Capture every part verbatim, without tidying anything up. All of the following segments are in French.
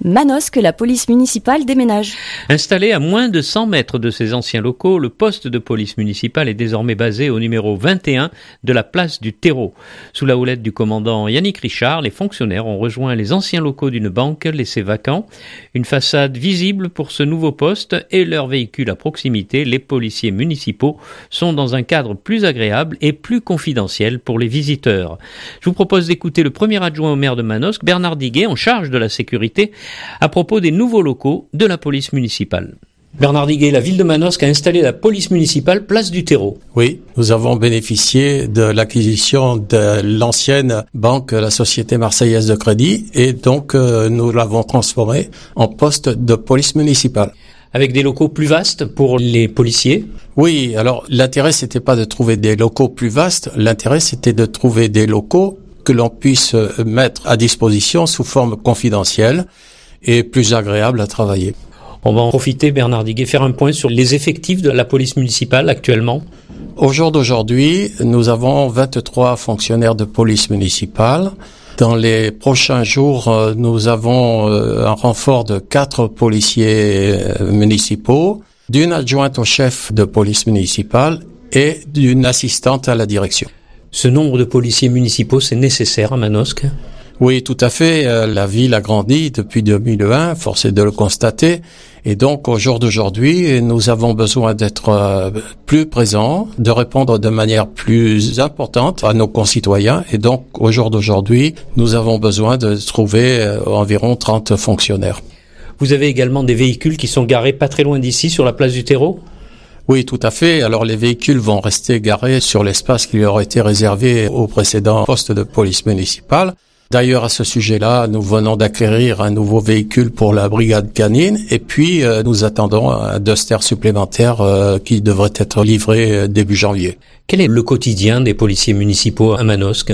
Manosque, la police municipale déménage. Installé à moins de cent mètres de ses anciens locaux, le poste de police municipale est désormais basé au numéro vingt et un de la place du Terreau. Sous la houlette du commandant Yannick Richard, les fonctionnaires ont rejoint les anciens locaux d'une banque laissés vacants. Une façade visible pour ce nouveau poste et leurs véhicules à proximité, les policiers municipaux sont dans un cadre plus agréable et plus confidentiel pour les visiteurs. Je vous propose d'écouter le premier adjoint au maire de Manosque, Bernard Diguet, en charge de la sécurité, à propos des nouveaux locaux de la police municipale. Bernard Diguet, la ville de Manosque a installé la police municipale place du Terreau. Oui, nous avons bénéficié de l'acquisition de l'ancienne banque, la Société Marseillaise de Crédit, et donc euh, nous l'avons transformée en poste de police municipale. Avec des locaux plus vastes pour les policiers? Oui, alors l'intérêt c'était pas de trouver des locaux plus vastes, l'intérêt c'était de trouver des locaux que l'on puisse mettre à disposition sous forme confidentielle et plus agréable à travailler. On va en profiter, Bernard Diguet, faire un point sur les effectifs de la police municipale actuellement. Au jour d'aujourd'hui, nous avons vingt-trois fonctionnaires de police municipale. Dans les prochains jours, nous avons un renfort de quatre policiers municipaux, d'une adjointe au chef de police municipale et d'une assistante à la direction. Ce nombre de policiers municipaux, c'est nécessaire à Manosque? Oui, tout à fait. La ville a grandi depuis deux mille un, force est de le constater. Et donc, au jour d'aujourd'hui, nous avons besoin d'être plus présents, de répondre de manière plus importante à nos concitoyens. Et donc, au jour d'aujourd'hui, nous avons besoin de trouver environ trente fonctionnaires. Vous avez également des véhicules qui sont garés pas très loin d'ici, sur la place du Terreau? Oui, tout à fait. Alors, les véhicules vont rester garés sur l'espace qui leur a été réservé au précédent poste de police municipale. D'ailleurs, à ce sujet-là, nous venons d'acquérir un nouveau véhicule pour la brigade canine et puis euh, nous attendons un Duster supplémentaire euh, qui devrait être livré euh, début janvier. Quel est le quotidien des policiers municipaux à Manosque?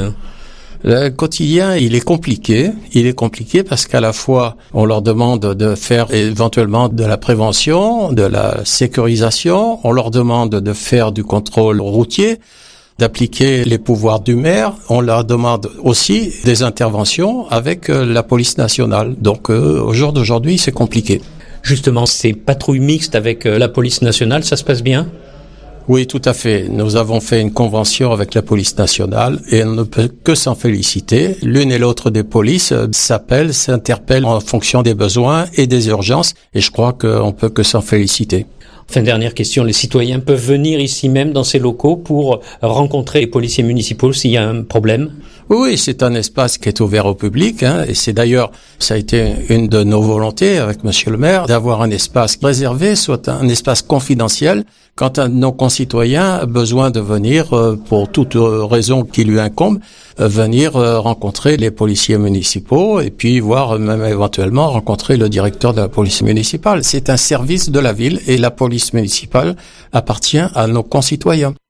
Le quotidien, il est compliqué. Il est compliqué parce qu'à la fois, on leur demande de faire éventuellement de la prévention, de la sécurisation, on leur demande de faire du contrôle routier, d'appliquer les pouvoirs du maire. On leur demande aussi des interventions avec la police nationale. Donc, euh, au jour d'aujourd'hui, c'est compliqué. Justement, ces patrouilles mixtes avec la police nationale, ça se passe bien? Oui, tout à fait. Nous avons fait une convention avec la police nationale et on ne peut que s'en féliciter. L'une et l'autre des polices s'appellent, s'interpellent en fonction des besoins et des urgences et je crois qu'on peut que s'en féliciter. Enfin, dernière question, les citoyens peuvent venir ici même dans ces locaux pour rencontrer les policiers municipaux s'il y a un problème? Oui, c'est un espace qui est ouvert au public, hein, et c'est d'ailleurs, ça a été une de nos volontés avec Monsieur le maire, d'avoir un espace réservé, soit un espace confidentiel, quand un de nos concitoyens a besoin de venir, euh, pour toute raison qui lui incombe, euh, venir euh, rencontrer les policiers municipaux et puis voir même éventuellement rencontrer le directeur de la police municipale. C'est un service de la ville et la police municipale appartient à nos concitoyens.